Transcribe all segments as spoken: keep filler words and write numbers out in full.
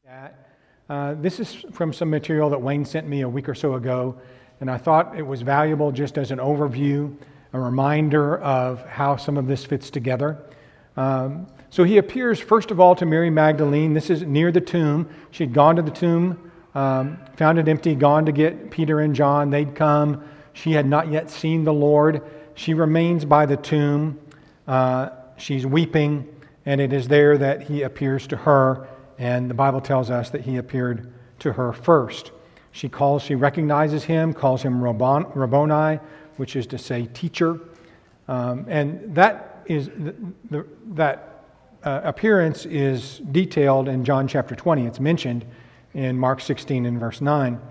Uh, this is from some material that Wayne sent me a week or so ago, and I thought it was valuable just as an overview, a reminder of how some of this fits together. Um, so he appears first of all to Mary Magdalene. This is near the tomb. She'd gone to the tomb, um, found it empty, gone to get Peter and John. They'd come. She had not yet seen the Lord. She remains by the tomb. Uh, she's weeping, and it is there that he appears to her. And the Bible tells us that he appeared to her first. She calls, she recognizes him, calls him Rabbon, Rabboni, which is to say teacher. Um, and that is the, the, that uh, appearance is detailed in John chapter twenty. It's mentioned in Mark sixteen and verse nine.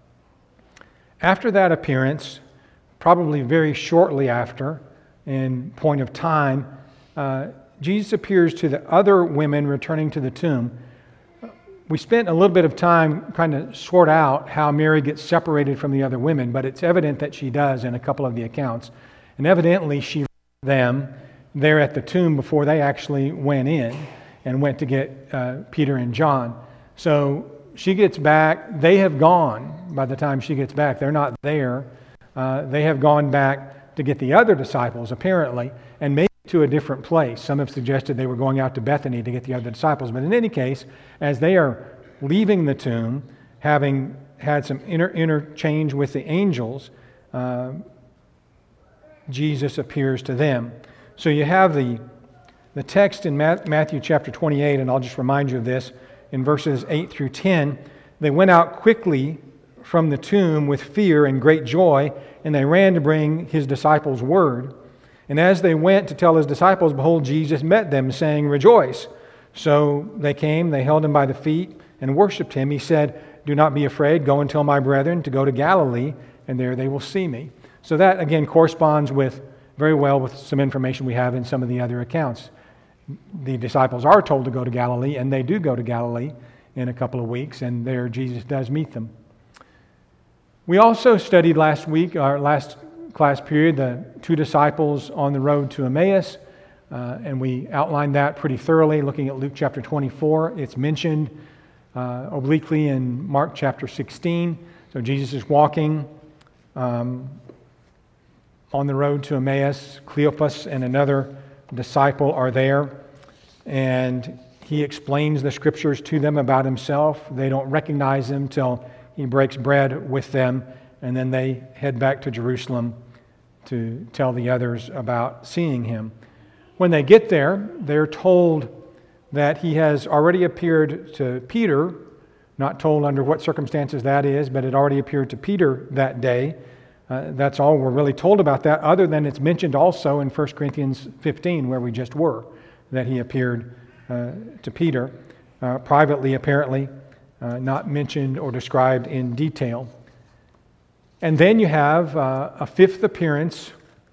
After that appearance, probably very shortly after, in point of time, uh, Jesus appears to the other women returning to the tomb. We spent a little bit of time trying to sort out how Mary gets separated from the other women, but it's evident that she does in a couple of the accounts. And evidently she left them there at the tomb before they actually went in and went to get uh, Peter and John. So she gets back. They have gone by the time she gets back. They're not there. Uh, they have gone back to get the other disciples, apparently, and maybe to a different place. Some have suggested they were going out to Bethany to get the other disciples. But in any case, as they are leaving the tomb, having had some inter- interchange with the angels, uh, Jesus appears to them. So you have the, the text in Matthew chapter twenty-eight, and I'll just remind you of this, in verses eight through ten. They went out quickly from the tomb with fear and great joy, and they ran to bring his disciples word. And as they went to tell his disciples, behold, Jesus met them, saying, "Rejoice." So they came, they held him by the feet and worshipped him. He said, "Do not be afraid. Go and tell my brethren to go to Galilee, and there they will see me." So that, again, corresponds with very well with some information we have in some of the other accounts. The disciples are told to go to Galilee, and they do go to Galilee in a couple of weeks, and there Jesus does meet them. We also studied last week, our last class period, the two disciples on the road to Emmaus, uh, and we outlined that pretty thoroughly, looking at Luke chapter twenty-four. It's mentioned uh, obliquely in Mark chapter sixteen. So Jesus is walking um, on the road to Emmaus. Cleopas and another disciple are there, and he explains the scriptures to them about himself. They don't recognize him till he breaks bread with them, and then they head back to Jerusalem to tell the others about seeing him. When they get there, they're told that he has already appeared to Peter, not told under what circumstances that is, but it already appeared to Peter that day. Uh, that's all we're really told about that, other than it's mentioned also in First Corinthians fifteen, where we just were, that he appeared uh, to Peter, uh, privately apparently, uh, not mentioned or described in detail. And then you have uh, a fifth appearance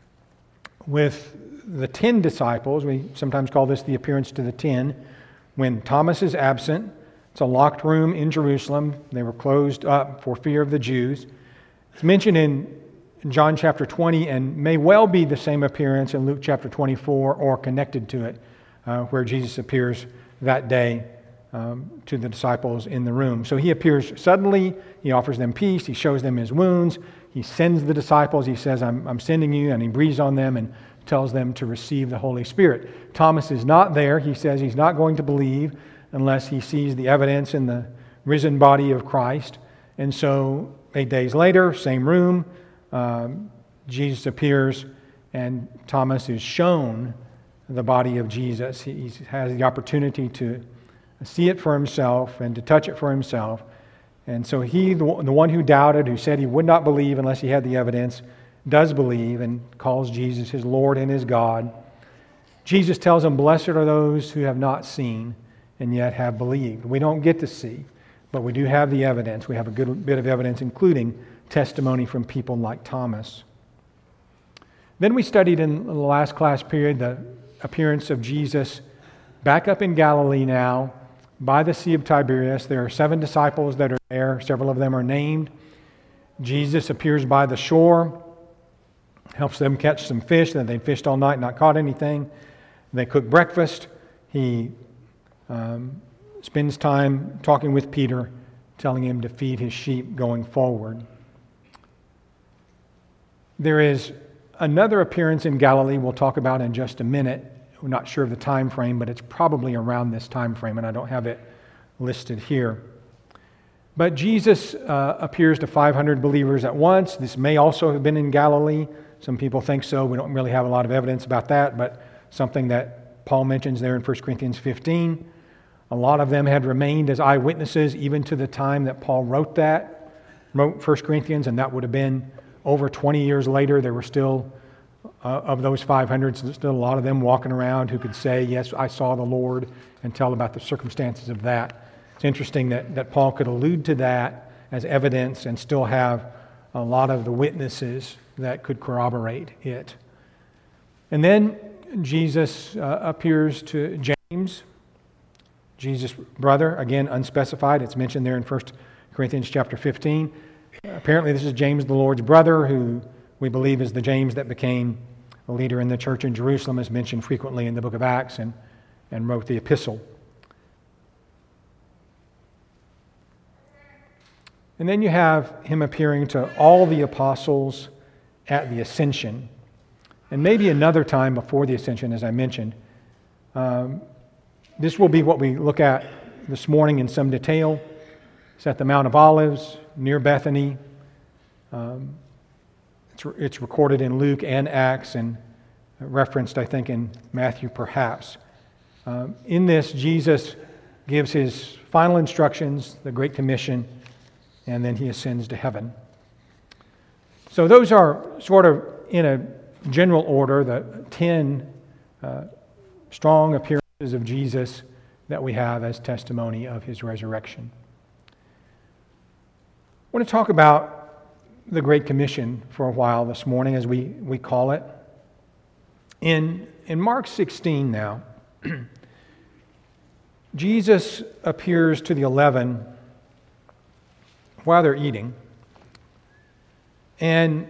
with the ten disciples. We sometimes call this the appearance to the ten, when Thomas is absent. It's a locked room in Jerusalem. They were closed up for fear of the Jews. It's mentioned in John chapter twenty and may well be the same appearance in Luke chapter twenty-four or connected to it, uh, where Jesus appears that day Um, to the disciples in the room. So he appears suddenly, he offers them peace, he shows them his wounds, he sends the disciples, he says, I'm, I'm sending you, and he breathes on them and tells them to receive the Holy Spirit. Thomas is not there. He says he's not going to believe unless he sees the evidence in the risen body of Christ. And so eight days later, same room, um, Jesus appears, and Thomas is shown the body of Jesus. He, he has the opportunity to see it for himself and to touch it for himself. And so he, the one who doubted, who said he would not believe unless he had the evidence, does believe and calls Jesus his Lord and his God. Jesus tells him, "Blessed are those who have not seen and yet have believed." We don't get to see, but we do have the evidence. We have a good bit of evidence, including testimony from people like Thomas. Then we studied in the last class period the appearance of Jesus back up in Galilee now, by the Sea of Tiberias. There are seven disciples that are there. Several of them are named. Jesus appears by the shore, helps them catch some fish that they'd fished all night, not caught anything. They cook breakfast. He um, spends time talking with Peter, telling him to feed his sheep going forward. There is another appearance in Galilee we'll talk about in just a minute. We're not sure of the time frame, but it's probably around this time frame, and I don't have it listed here. But Jesus uh, appears to five hundred believers at once. This may also have been in Galilee. Some people think so. We don't really have a lot of evidence about that, but something that Paul mentions there in First Corinthians fifteen. A lot of them had remained as eyewitnesses even to the time that Paul wrote that, wrote First Corinthians, and that would have been over twenty years later. There were still, uh, of those five hundred, still a lot of them walking around who could say, yes, I saw the Lord, and tell about the circumstances of that. It's interesting that, that Paul could allude to that as evidence and still have a lot of the witnesses that could corroborate it. And then Jesus uh, appears to James, Jesus' brother, again unspecified. It's mentioned there in First Corinthians chapter fifteen. Apparently this is James, the Lord's brother, who we believe is the James that became a leader in the church in Jerusalem, as mentioned frequently in the book of Acts, and, and wrote the epistle. And then you have him appearing to all the apostles at the ascension. And maybe another time before the ascension, as I mentioned. Um, this will be what we look at this morning in some detail. It's at the Mount of Olives, near Bethany. Um, it's, it's recorded in Luke and Acts, and referenced, I think, in Matthew perhaps. Um, in this, Jesus gives his final instructions, the Great Commission, and then he ascends to heaven. So those are sort of in a general order, the ten uh, strong appearances of Jesus that we have as testimony of his resurrection. I want to talk about the Great Commission for a while this morning, as we, we call it. In, in Mark sixteen now, Jesus appears to the eleven while they're eating. And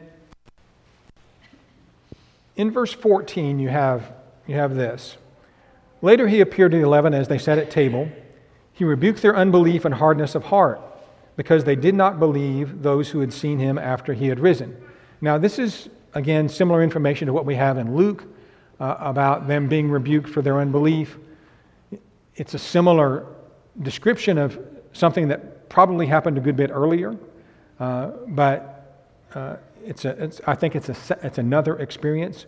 in verse fourteen, you have, you have this. Later he appeared to the eleven as they sat at table. He rebuked their unbelief and hardness of heart, because they did not believe those who had seen him after he had risen. Now this is, again, similar information to what we have in Luke uh, about them being rebuked for their unbelief. It's a similar description of something that probably happened a good bit earlier, uh, but uh, it's a, it's, I think it's a, it's another experience.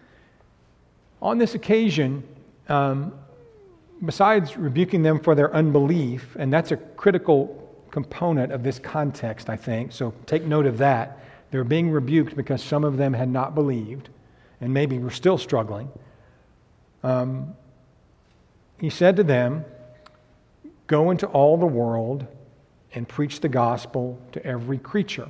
On this occasion, um, besides rebuking them for their unbelief, and that's a critical component of this context, I think, so take note of that. They're being rebuked because some of them had not believed, and maybe were still struggling. Um, he said to them, "Go into all the world and preach the gospel to every creature.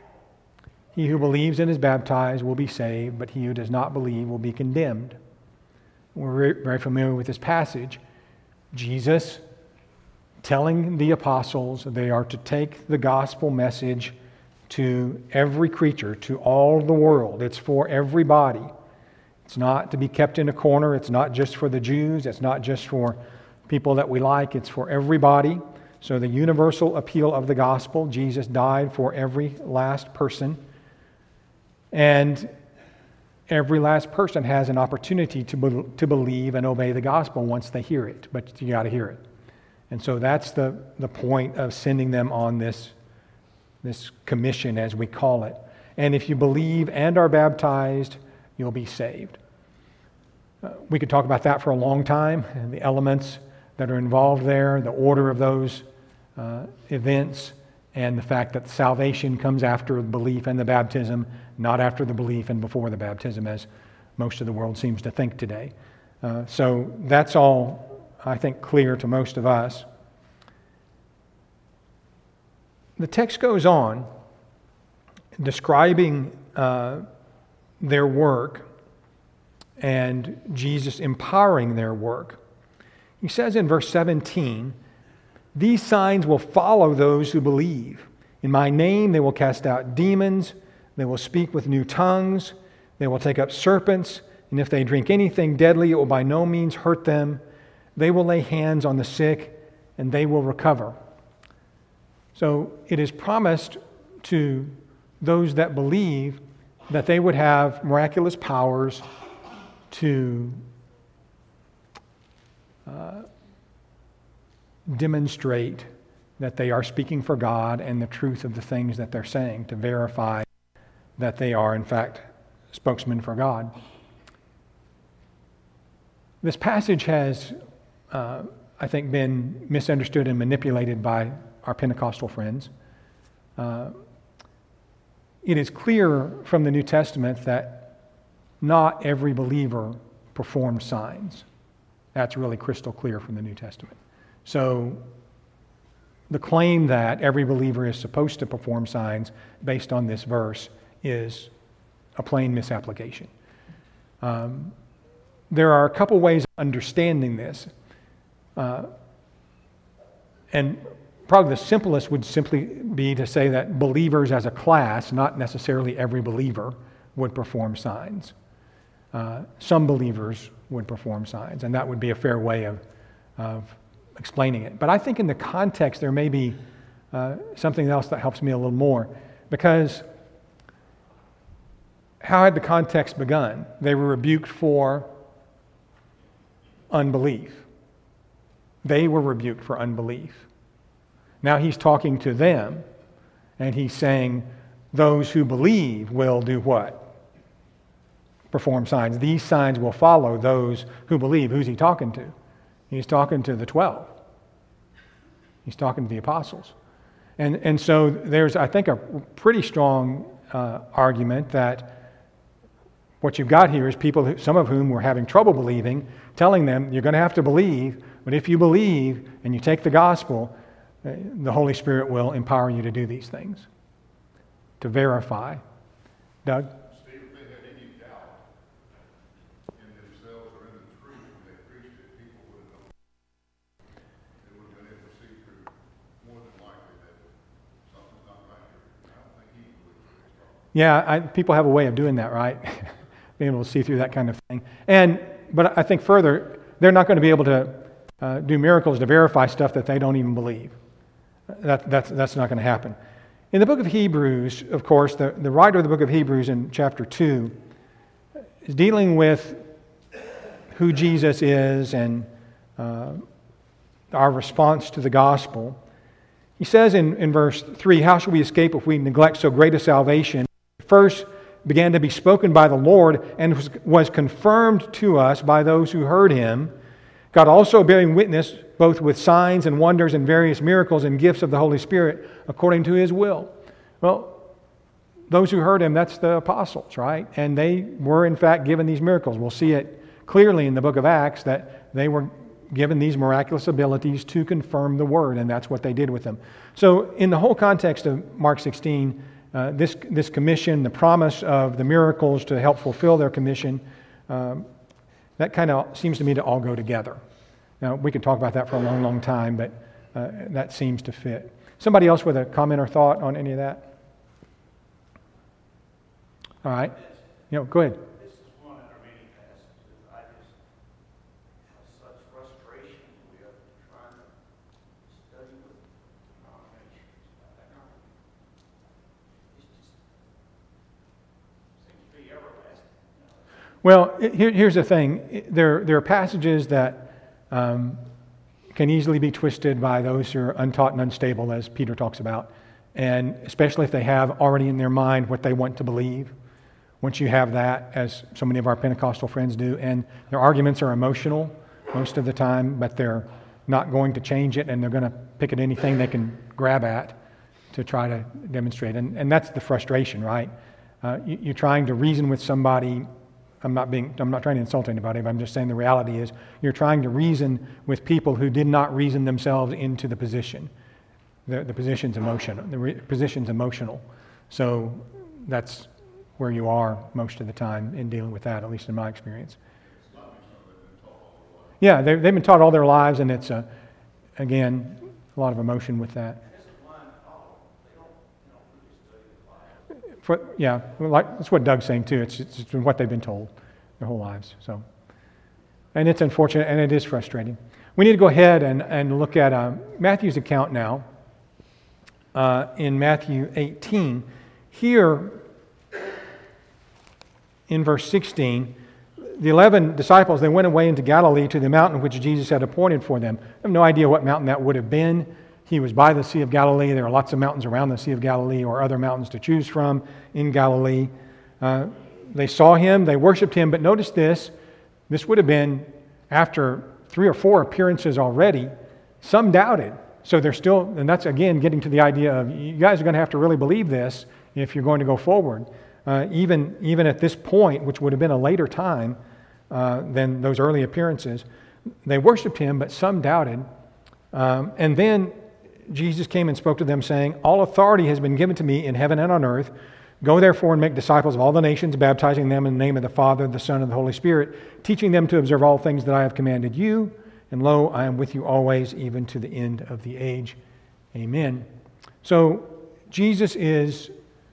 He who believes and is baptized will be saved, but he who does not believe will be condemned." We're very familiar with this passage. Jesus telling the apostles they are to take the gospel message to every creature, to all the world. It's for everybody. It's not to be kept in a corner. It's not just for the Jews. It's not just for people that we like. It's for everybody. So the universal appeal of the gospel, Jesus died for every last person. And every last person has an opportunity to, be, to believe and obey the gospel once they hear it. But you got to hear it. And so that's the, the point of sending them on this, this commission, as we call it. And if you believe and are baptized, you'll be saved. Uh, we could talk about that for a long time, and the elements that are involved there, the order of those uh, events, and the fact that salvation comes after the belief and the baptism, not after the belief and before the baptism, as most of the world seems to think today. Uh, so that's all, I think, clear to most of us. The text goes on describing uh, their work and Jesus empowering their work. He says in verse seventeen, "These signs will follow those who believe. In my name they will cast out demons, they will speak with new tongues, they will take up serpents, and if they drink anything deadly, it will by no means hurt them. They will lay hands on the sick, and they will recover. So it is promised to those that believe that they would have miraculous powers to uh, demonstrate that they are speaking for God and the truth of the things that they're saying, to verify that they are, in fact, spokesmen for God. This passage has, uh, I think, been misunderstood and manipulated by our Pentecostal friends. Uh, it is clear from the New Testament that not every believer performs signs. That's really crystal clear from the New Testament. So the claim that every believer is supposed to perform signs based on this verse is a plain misapplication. Um, there are a couple ways of understanding this. Uh, and probably the simplest would simply be to say that believers as a class, not necessarily every believer, would perform signs. Uh, some believers would perform signs, and that would be a fair way of, of explaining it. But I think in the context there may be uh, something else that helps me a little more, because how had the context begun? They were rebuked for unbelief. They were rebuked for unbelief. Now he's talking to them, and he's saying, those who believe will do what? Perform signs. These signs will follow those who believe. Who's he talking to? He's talking to the twelve. He's talking to the apostles. And, and so there's, I think, a pretty strong uh, argument that what you've got here is people, who, some of whom were having trouble believing, telling them, you're going to have to believe, but if you believe and you take the gospel, uh, the Holy Spirit will empower you to do these things, to verify. Doug? Steve, if they had any doubt in themselves or in the truth when they preached it, people would have known. They would have been able to see through more than likely that something's not right here. I don't think he believes what he's talking about. Yeah, I, people have a way of doing that, right? Being able to see through that kind of thing. And but I think further, they're not going to be able to uh, do miracles to verify stuff that they don't even believe. That, that's, that's not going to happen. In the book of Hebrews, of course, the, the writer of the book of Hebrews in chapter two is dealing with who Jesus is and uh, our response to the gospel. He says in, in verse three, how shall we escape if we neglect so great a salvation? First began to be spoken by the Lord and was, was confirmed to us by those who heard him. God also bearing witness both with signs and wonders and various miracles and gifts of the Holy Spirit according to his will. Well, those who heard him, that's the apostles, right? And they were in fact given these miracles. We'll see it clearly in the book of Acts that they were given these miraculous abilities to confirm the word, and that's what they did with them. So in the whole context of Mark sixteen, uh, this, this commission, the promise of the miracles to help fulfill their commission, um, that kind of seems to me to all go together. Now, we could talk about that for a long, long time, but uh, that seems to fit. Somebody else with a comment or thought on any of that? All right. You know, go ahead. This is one of the many passages I just have such frustration with trying to study with denominations. I don't know. It's just seems to be everlasting. You know. Well, here, here's the thing. There, there are passages that um, can easily be twisted by those who are untaught and unstable, as Peter talks about, and especially if they have already in their mind what they want to believe. Once you have that, as so many of our Pentecostal friends do, and their arguments are emotional most of the time, but they're not going to change it, and they're going to pick at anything they can grab at to try to demonstrate. And, and that's the frustration, right? Uh, you, you're trying to reason with somebody. I'm not being, I'm not trying to insult anybody, but I'm just saying the reality is you're trying to reason with people who did not reason themselves into the position. The, the position's emotional. The re, position's emotional. So that's where you are most of the time in dealing with that, at least in my experience. Yeah, they, they've been taught all their lives, and it's, a, again, a lot of emotion with that. For, yeah, like, that's what Doug's saying too. It's, it's what they've been told their whole lives. So, and it's unfortunate, and it is frustrating. We need to go ahead and, and look at uh, Matthew's account now. Uh, in Matthew eighteen, here in verse sixteen, the eleven disciples, they went away into Galilee to the mountain which Jesus had appointed for them. I have no idea what mountain that would have been. He was by the Sea of Galilee. There are lots of mountains around the Sea of Galilee or other mountains to choose from in Galilee. Uh, they saw him, they worshiped him, but notice this, this would have been after three or four appearances already. Some doubted. So they're still, and that's again getting to the idea of you guys are going to have to really believe this if you're going to go forward. Uh, even, even at this point, which would have been a later time uh, than those early appearances, they worshiped him, but some doubted. Um, and then Jesus came and spoke to them, saying, "All authority has been given to me in heaven and on earth. Go therefore and make disciples of all the nations, baptizing them in the name of the Father, the Son, and the Holy Spirit, teaching them to observe all things that I have commanded you. And lo, I am with you always, even to the end of the age. Amen." So Jesus is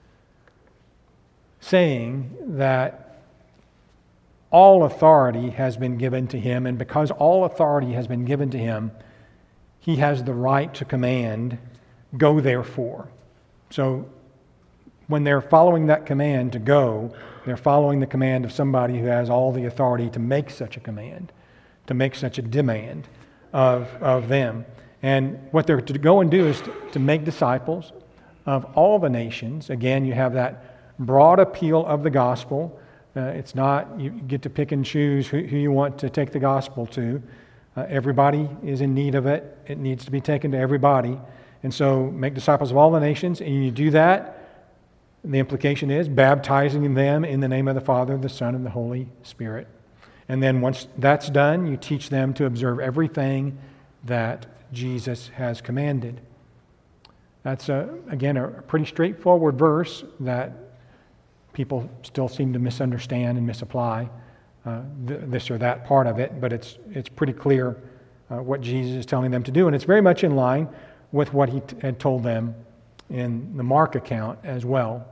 saying that all authority has been given to him, and because all authority has been given to him, he has the right to command, "Go therefore." So when they're following that command to go, they're following the command of somebody who has all the authority to make such a command, to make such a demand of, of them. And what they're to go and do is to, to make disciples of all the nations. Again, you have that broad appeal of the gospel. Uh, it's not, you get to pick and choose who, who you want to take the gospel to. Uh, everybody is in need of it. It needs to be taken to everybody. And so make disciples of all the nations, and you do that. The implication is baptizing them in the name of the Father, the Son, and the Holy Spirit. And then once that's done, you teach them to observe everything that Jesus has commanded. That's, a, again, a pretty straightforward verse that people still seem to misunderstand and misapply uh, th- this or that part of it, but it's, it's pretty clear uh, what Jesus is telling them to do. And it's very much in line with what he t- had told them in the Mark account as well,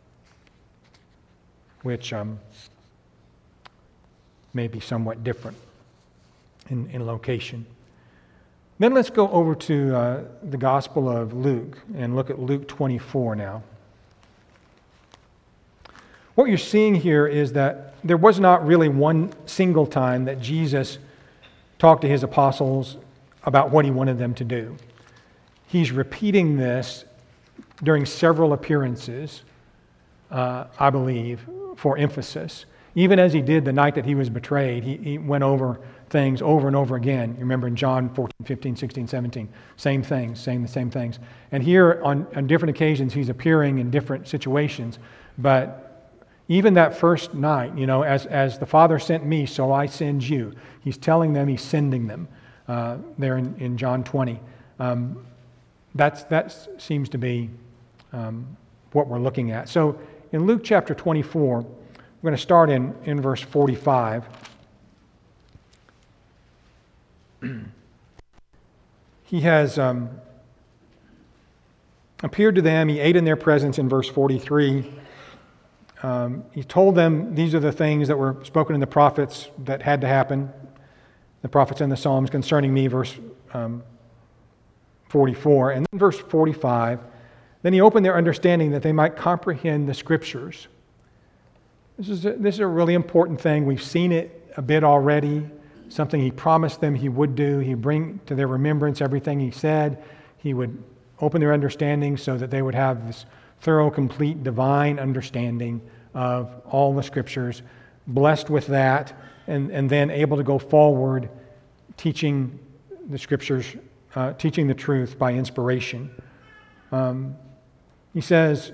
which um, may be somewhat different in, in location. Then let's go over to uh, the Gospel of Luke and look at Luke twenty-four now. What you're seeing here is that there was not really one single time that Jesus talked to his apostles about what he wanted them to do. He's repeating this during several appearances, uh, I believe, for emphasis. Even as he did the night that he was betrayed, he, he went over things over and over again. You remember in John fourteen, fifteen, sixteen, seventeen, same things, saying the same things. And here on, on different occasions, he's appearing in different situations. But even that first night, you know, as, as the Father sent me, so I send you. He's telling them, he's sending them uh, there in, in John twenty. Um, that's, that seems to be um, what we're looking at. So in Luke chapter twenty-four, we're going to start in, in verse forty-five. He has um, appeared to them. He ate in their presence in verse forty-three. Um, he told them these are the things that were spoken in the prophets that had to happen, the prophets and the Psalms concerning me, verse um, forty-four. And then verse forty-five, then he opened their understanding that they might comprehend the Scriptures. This is a, this is a really important thing. We've seen it a bit already, something he promised them he would do. He'd bring to their remembrance everything he said. He would open their understanding so that they would have this thorough, complete, divine understanding of all the Scriptures, blessed with that, and, and then able to go forward teaching the Scriptures, uh, teaching the truth by inspiration. Um, he says,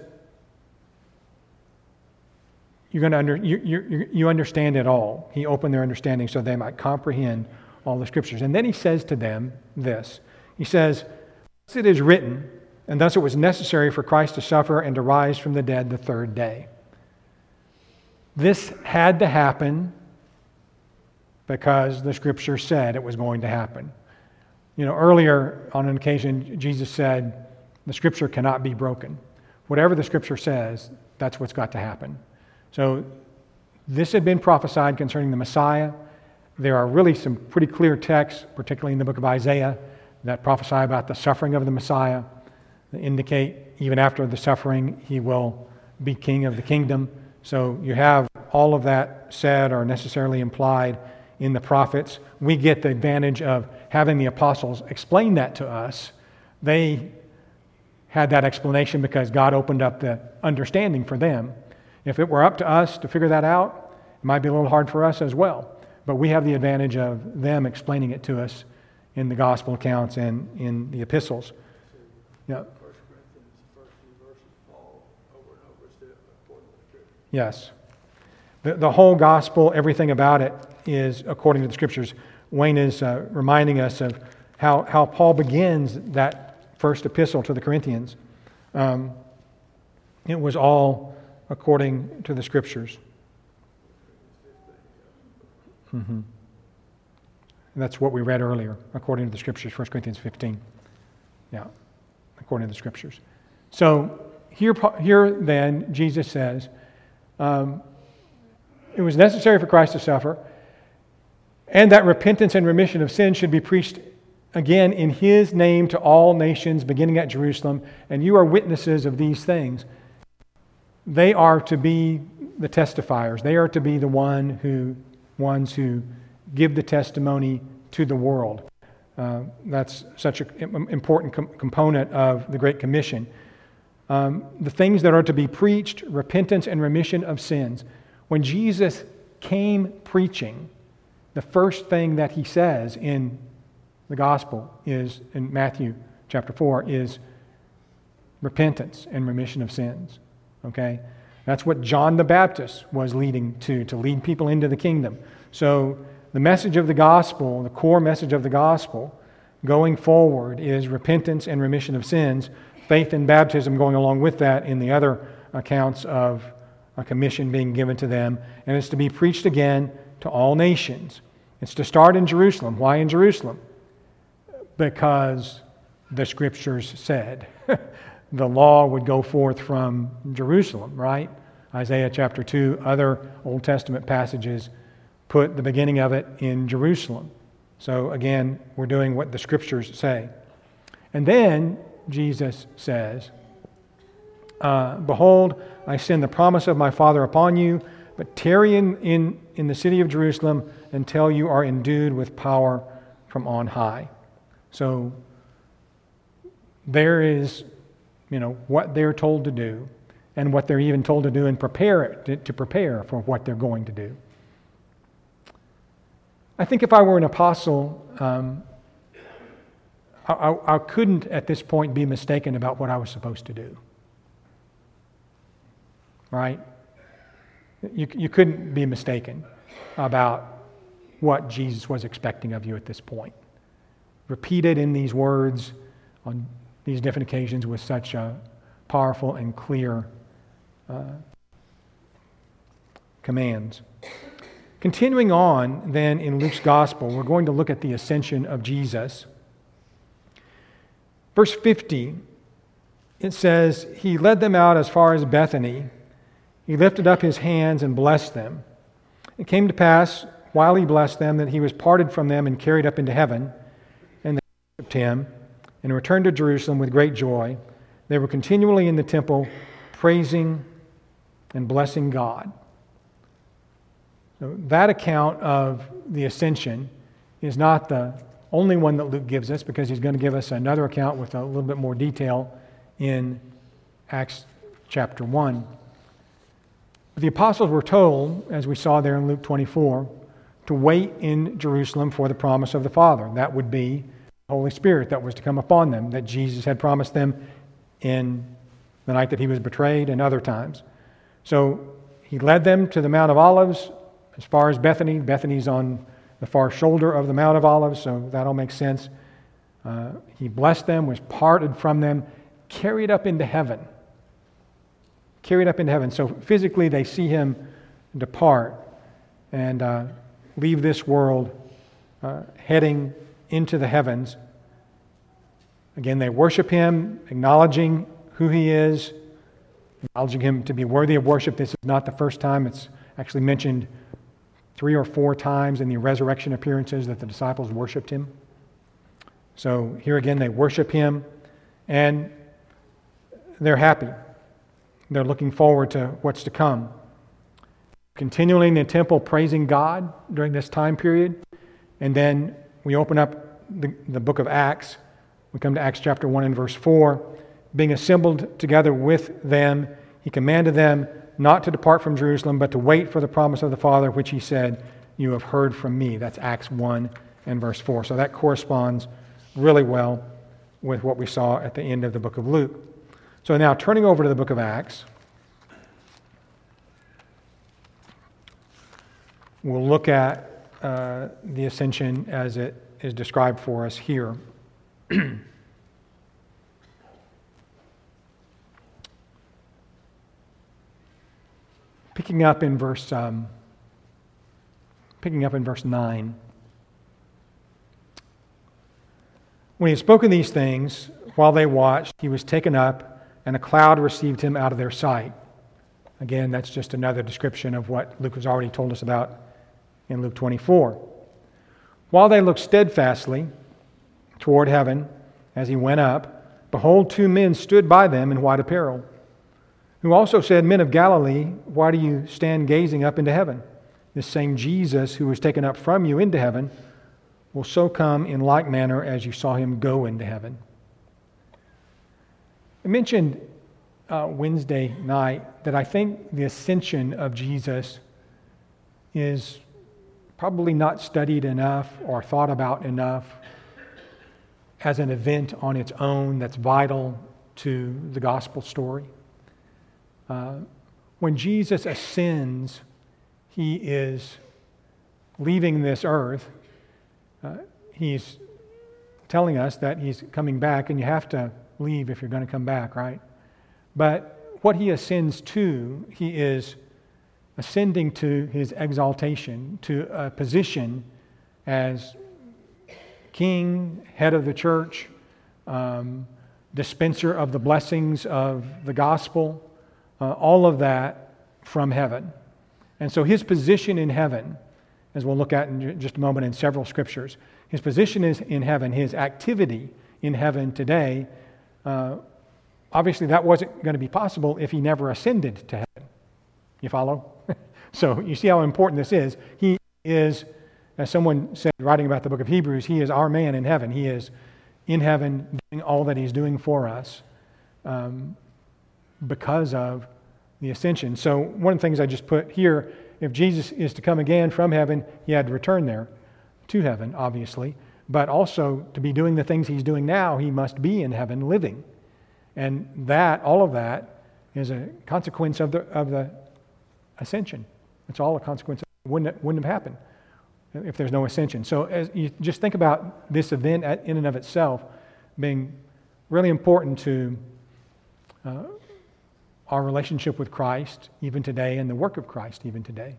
You're going to under, you, you, you understand it all. He opened their understanding so they might comprehend all the Scriptures. And then he says to them this. He says, "Thus it is written, and thus it was necessary for Christ to suffer and to rise from the dead the third day." This had to happen because the Scripture said it was going to happen. You know, earlier on an occasion, Jesus said, the Scripture cannot be broken. Whatever the Scripture says, that's what's got to happen. So this had been prophesied concerning the Messiah. there are really some pretty clear texts, particularly in the book of Isaiah, that prophesy about the suffering of the Messiah, that indicate even after the suffering, he will be king of the kingdom. So you have all of that said or necessarily implied in the prophets. We get the advantage of having the apostles explain that to us. They had that explanation because God opened up the understanding for them. If it were up to us to figure that out, it might be a little hard for us as well. But we have the advantage of them explaining it to us in the gospel accounts and in the epistles. Yeah. Yes. The, the whole gospel, everything about it is according to the Scriptures. Wayne is uh, reminding us of how, how Paul begins that first epistle to the Corinthians. Um, it was all according to the Scriptures. Mm-hmm. That's what we read earlier, according to the Scriptures, First Corinthians fifteen. Yeah, according to the Scriptures. So here, here then, Jesus says, um, it was necessary for Christ to suffer, and that repentance and remission of sin should be preached again in His name to all nations, beginning at Jerusalem, and you are witnesses of these things. They are to be the testifiers. They are to be the one who, ones who give the testimony to the world. Uh, that's such an important com- component of the Great Commission. Um, the things that are to be preached, repentance and remission of sins. When Jesus came preaching, the first thing that He says in the gospel is, in Matthew chapter four, is repentance and remission of sins. Okay? That's what John the Baptist was leading to, to lead people into the kingdom. So the message of the gospel, the core message of the gospel, going forward is repentance and remission of sins, faith and baptism going along with that in the other accounts of a commission being given to them, and it's to be preached again to all nations. It's to start in Jerusalem. Why in Jerusalem? Because the Scriptures said the law would go forth from Jerusalem, right? Isaiah chapter two, other Old Testament passages put the beginning of it in Jerusalem. So again, we're doing what the Scriptures say. And then Jesus says, uh, Behold, I send the promise of my Father upon you, but tarry in, in, in the city of Jerusalem until you are endued with power from on high. So there is, you know, what they're told to do and what they're even told to do and prepare to, to prepare for what they're going to do. I think if I were an apostle, um, I, I, I couldn't at this point be mistaken about what I was supposed to do. Right? You, you couldn't be mistaken about what Jesus was expecting of you at this point. Repeated in these words on these different occasions with such a powerful and clear uh, commands. Continuing on then in Luke's Gospel, we're going to look at the ascension of Jesus. Verse fifty, it says, He led them out as far as Bethany. He lifted up His hands and blessed them. It came to pass, while He blessed them, that He was parted from them and carried up into heaven, and they worshipped Him and returned to Jerusalem with great joy. They were continually in the temple, praising and blessing God. So that account of the ascension is not the only one that Luke gives us, because he's going to give us another account with a little bit more detail in Acts chapter one. The apostles were told, as we saw there in Luke twenty-four, to wait in Jerusalem for the promise of the Father. That would be the Holy Spirit that was to come upon them, that Jesus had promised them in the night that He was betrayed and other times. So He led them to the Mount of Olives, as far as Bethany. Bethany's on the far shoulder of the Mount of Olives, so that all makes sense. Uh, he blessed them, was parted from them, carried up into heaven. Carried up into heaven. So physically they see Him depart and uh, leave this world, uh, heading into the heavens. Again, they worship Him, acknowledging who He is, acknowledging Him to be worthy of worship. This is not the first time. It's actually mentioned three or four times in the resurrection appearances that the disciples worshiped him. So here again, they worship him, and they're happy. They're looking forward to what's to come. Continually in the temple praising God during this time period. And then we open up the, the book of Acts. We come to Acts chapter one and verse four. Being assembled together with them, he commanded them not to depart from Jerusalem, but to wait for the promise of the Father, which he said, you have heard from me. That's Acts one and verse four. So that corresponds really well with what we saw at the end of the book of Luke. So now turning over to the book of Acts, we'll look at uh, the ascension as it is described for us here. Picking up in verse, um, picking up in verse nine. When he had spoken these things, while they watched, he was taken up, and a cloud received him out of their sight. Again, that's just another description of what Luke has already told us about in Luke twenty-four. While they looked steadfastly toward heaven as he went up, behold, two men stood by them in white apparel, who also said, Men of Galilee, why do you stand gazing up into heaven? This same Jesus who was taken up from you into heaven will so come in like manner as you saw him go into heaven. I mentioned uh, Wednesday night that I think the ascension of Jesus is probably not studied enough or thought about enough as an event on its own that's vital to the gospel story. Uh, when Jesus ascends, he is leaving this earth. Uh, he's telling us that he's coming back, and you have to leave if you're going to come back, right? But what he ascends to, he is ascending to his exaltation, to a position as king, head of the church, um, dispenser of the blessings of the gospel, uh, all of that from heaven. And so his position in heaven, as we'll look at in just a moment in several scriptures, his position is in heaven, his activity in heaven today, uh, obviously that wasn't going to be possible if he never ascended to heaven. You follow? So you see how important this is. He is, as someone said writing about the book of Hebrews, he is our man in heaven. He is in heaven doing all that he's doing for us um, because of the ascension. So one of the things I just put here, if Jesus is to come again from heaven, he had to return there to heaven, obviously. But also to be doing the things he's doing now, he must be in heaven living. And that, all of that, is a consequence of the of the ascension. It's all a consequence. It wouldn't, wouldn't have happened if there's no ascension. So as you just think about this event in and of itself being really important to uh, our relationship with Christ even today and the work of Christ even today.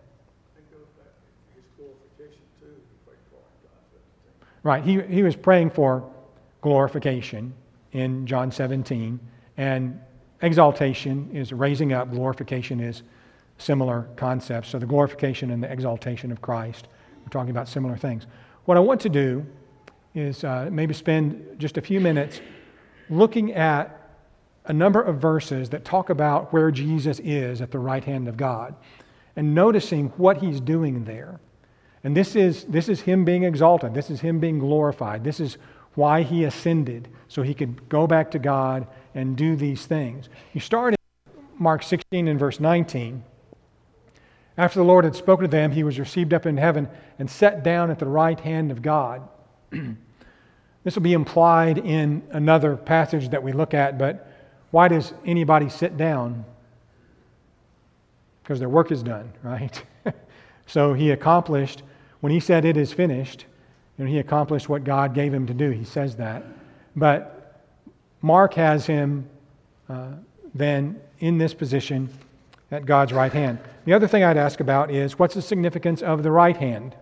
Right, he, he was praying for glorification in John seventeen, and exaltation is raising up, glorification is similar concepts. So the glorification and the exaltation of Christ, we're talking about similar things. What I want to do is uh, maybe spend just a few minutes looking at a number of verses that talk about where Jesus is at the right hand of God and noticing what he's doing there. And this is this is him being exalted. This is him being glorified. This is why he ascended, so he could go back to God and do these things. You start in Mark sixteen and verse nineteen. After the Lord had spoken to them, he was received up in heaven and sat down at the right hand of God. This will be implied in another passage that we look at, but why does anybody sit down? Because their work is done, right? So he accomplished, when he said it is finished, and he accomplished what God gave him to do. He says that. But Mark has him uh, then in this position at God's right hand. The other thing I'd ask about is, what's the significance of the right hand?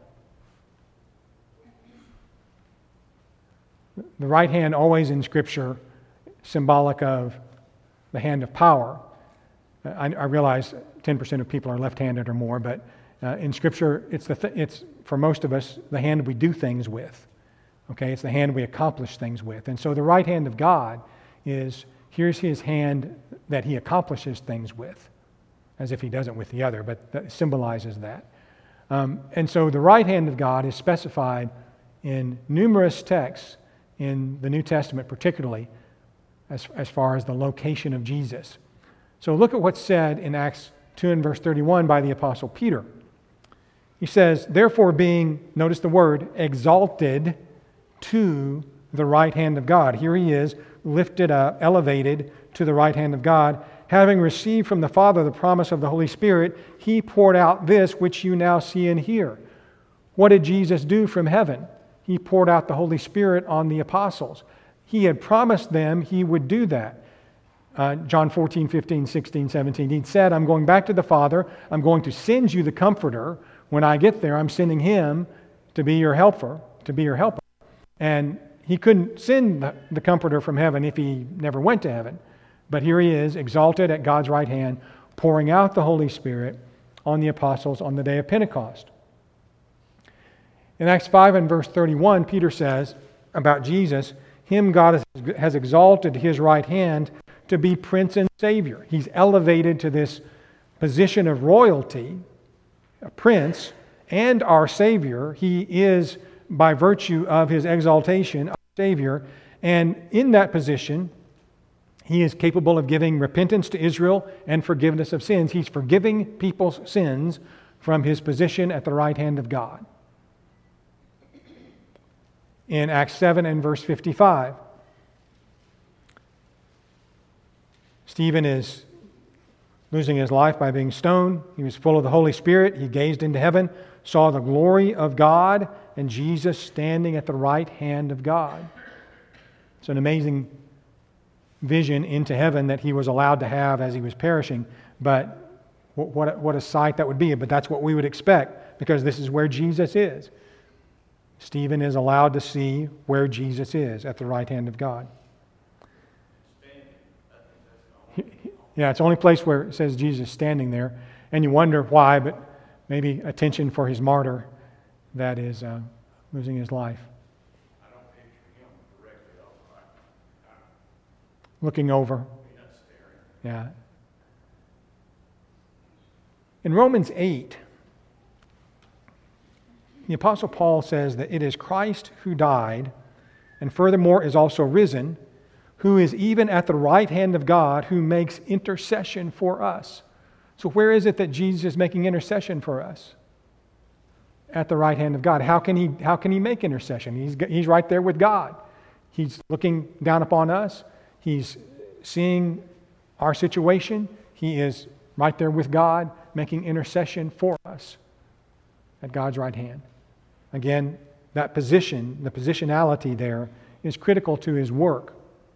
The right hand always in Scripture symbolic of the hand of power. I, I realize ten percent of people are left-handed or more, but Uh, in Scripture, it's, the th- it's, for most of us, the hand we do things with. Okay, it's the hand we accomplish things with. And so the right hand of God is, here's his hand that he accomplishes things with, as if he doesn't with the other, but that symbolizes that. Um, and so the right hand of God is specified in numerous texts in the New Testament, particularly as, as far as the location of Jesus. So look at what's said in Acts two and verse thirty-one by the Apostle Peter. He says, therefore being, notice the word, exalted to the right hand of God. Here he is, lifted up, elevated to the right hand of God. Having received from the Father the promise of the Holy Spirit, he poured out this which you now see and hear. What did Jesus do from heaven? He poured out the Holy Spirit on the apostles. He had promised them he would do that. Uh, John fourteen, fifteen, sixteen, seventeen. He said, I'm going back to the Father. I'm going to send you the Comforter. When I get there, I'm sending him to be your helper, to be your helper. And he couldn't send the, the Comforter from heaven if he never went to heaven. But here he is, exalted at God's right hand, pouring out the Holy Spirit on the apostles on the day of Pentecost. In Acts five and verse thirty-one, Peter says about Jesus, him God has exalted to his right hand to be Prince and Savior. He's elevated to this position of royalty, a Prince, and our Savior. He is, by virtue of his exaltation, our Savior. And in that position, he is capable of giving repentance to Israel and forgiveness of sins. He's forgiving people's sins from his position at the right hand of God. In Acts seven and verse fifty-five, Stephen is losing his life by being stoned. He was full of the Holy Spirit. He gazed into heaven, saw the glory of God, and Jesus standing at the right hand of God. It's an amazing vision into heaven that he was allowed to have as he was perishing. But what a, what a sight that would be. But that's what we would expect, because this is where Jesus is. Stephen is allowed to see where Jesus is at the right hand of God. Yeah, it's the only place where it says Jesus standing there. And you wonder why, but maybe attention for his martyr that is uh, losing his life. I don't picture him directly over. I, I, Looking over. not staring. Yeah. In Romans eight, the Apostle Paul says that it is Christ who died, and furthermore is also risen, who is even at the right hand of God, who makes intercession for us. So where is it that Jesus is making intercession for us? At the right hand of God. How can he, how can he make intercession? He's, he's right there with God. He's looking down upon us. He's seeing our situation. He is right there with God, making intercession for us at God's right hand. Again, that position, the positionality there, is critical to his work.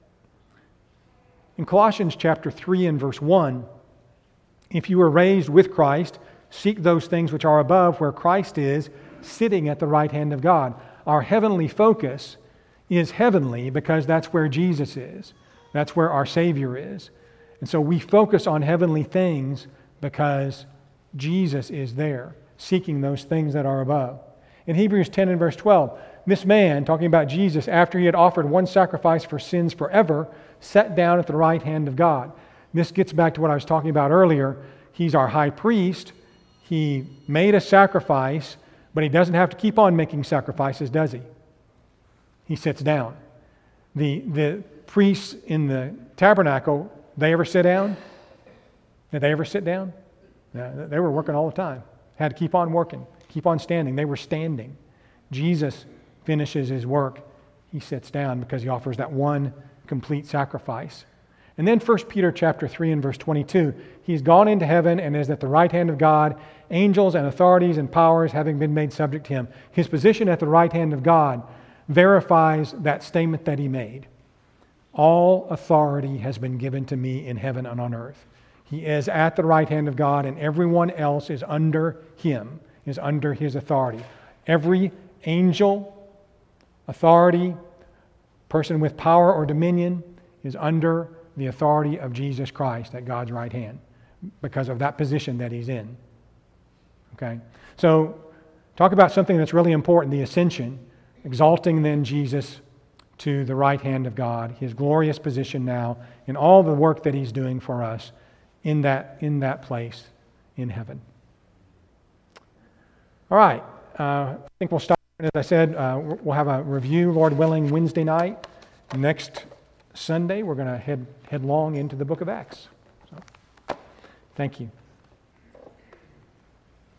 In Colossians chapter three and verse one, if you were raised with Christ, seek those things which are above, where Christ is, sitting at the right hand of God. Our heavenly focus is heavenly because that's where Jesus is. That's where our Savior is. And so we focus on heavenly things because Jesus is there, seeking those things that are above. In Hebrews ten and verse twelve, this man, talking about Jesus, after he had offered one sacrifice for sins forever, sat down at the right hand of God. This gets back to what I was talking about earlier. He's our high priest. He made a sacrifice, but he doesn't have to keep on making sacrifices, does he? He sits down. The, the priests in the tabernacle, they ever sit down? Did they ever sit down? No, they were working all the time. Had to keep on working, keep on standing. They were standing. Jesus finishes his work. He sits down because he offers that one complete sacrifice. And then First Peter chapter three and verse twenty-two, he's gone into heaven and is at the right hand of God, angels and authorities and powers having been made subject to him. His position at the right hand of God verifies that statement that he made. All authority has been given to me in heaven and on earth. He is at the right hand of God, and everyone else is under him, is under his authority. Every angel, authority, person with power or dominion is under the authority of Jesus Christ at God's right hand because of that position that he's in. Okay? So, talk about something that's really important, the ascension, exalting then Jesus to the right hand of God, his glorious position now, and all the work that he's doing for us in that, in that place in heaven. All right. Uh, I think we'll stop. As I said, uh, we'll have a review, Lord willing, Wednesday night. Next Sunday, we're going to head headlong into the book of Acts. So, thank you.